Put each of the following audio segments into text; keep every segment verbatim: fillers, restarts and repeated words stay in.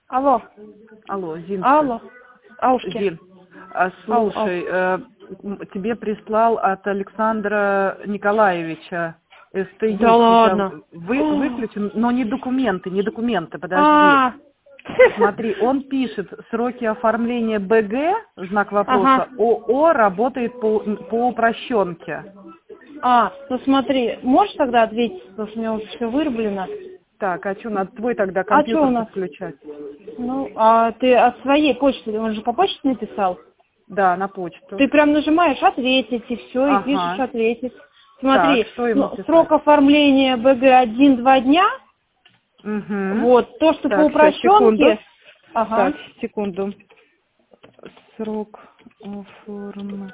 Алло. Алло, Зин. Алло. Аушки. Зин, а, слушай, Ау, э, м, тебе прислал от Александра Николаевича СТИ. Да ладно. Вы, выключен, но не документы, не документы, подожди. А. Смотри, он пишет, сроки оформления БГ, знак вопроса, Ага. ООО работает по, по упрощенке. А, ну смотри, можешь тогда ответить, потому что у меня уже все вырублено. Так, а что, надо твой тогда А что у компьютер нас? подключать? Ну, а ты от своей почты, он же по почте написал? Да, на почту. Ты прям нажимаешь «Ответить» и все, и пишешь Ага. «Ответить». Смотри, Так, что ему ну, писать? срок оформления БГ один-два дня. Угу. Вот, то, что по Так, сейчас, секунду. упрощенке. Ага. Так, секунду. Срок оформления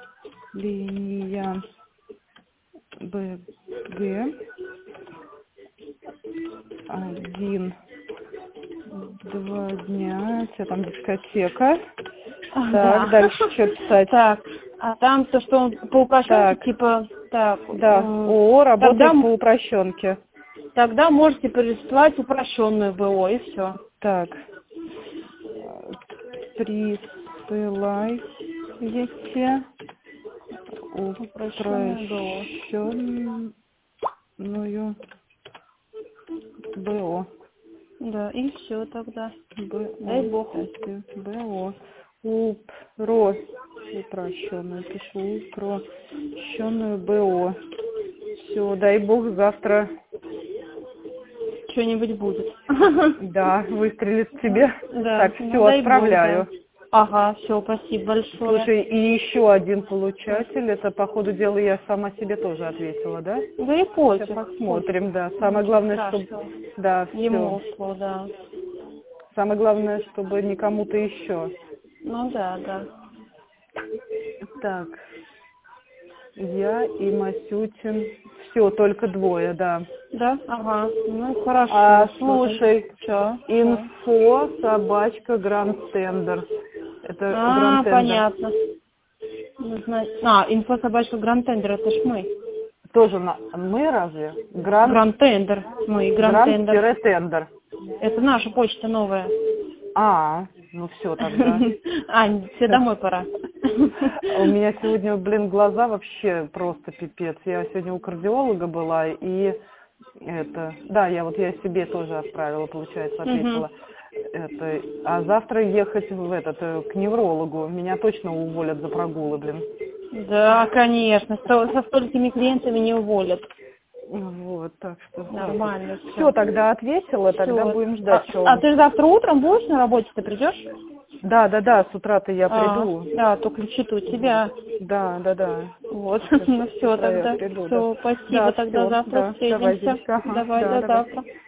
БГ один, два дня. Что там, дискотека? А, Так, да. дальше что писать? Так, а там то, что он по упрощенке, Так. типа, так, Да, м, ООО работает тогда, по упрощенке. тогда можете прислать упрощенную БО, и все. Так, присылайте Упрощенную БО. упрощенную БО. Да, и все тогда. БО. Дай бог. БО. Упро. Упрощенную. Пишу упрощенную БО. Все, дай бог завтра. Что-нибудь будет. Да, выстрелит в тебе. Да, Так, ну все, дай отправляю. бог, да. Ага, все, спасибо большое. Слушай, и еще один получатель, это по ходу дела я сама себе тоже ответила, да? Да и пользу. Сейчас посмотрим, да. Самое главное, чтобы... Да, Ему все. ушло, да. Самое главное, чтобы не кому-то еще. Ну да, да. Так. Я и Масютин. Все, только двое, да. Да? Ага. Ну хорошо. А, слушай, Что? инфо собачка Гранд Тендер. Это А, Гранд Тендер. понятно. Ну, зна- А, инфособачка Гранд Тендер, это ж мы. Тоже на... мы разве? Гранд... Гранд Тендер. Мы, Гранд Тендер. Гранд-тендер. Это наша почта новая. А, ну все тогда. Ань, тебе домой пора. У меня сегодня, блин, глаза вообще просто пипец. Я сегодня у кардиолога была, и это... Да, я вот я себе тоже отправила, получается, ответила. Это, а завтра ехать в этот, к неврологу. Меня точно уволят за прогулы, блин. Да, конечно. Со, со столькими клиентами не уволят. Вот, так что... Нормально. Все, тогда ответила, Всё. тогда будем ждать, А, что а он... ты завтра утром будешь на работе, ты придешь? Да, да, да, с утра-то я А, приду. да, то ключи-то у тебя. Да, да, да. Вот, Сейчас ну с все утра я тогда. приду, да. Все, спасибо, Да, тогда всё, завтра да, давай, встретимся. Зиночка, ага, Давай, да, до давай. завтра.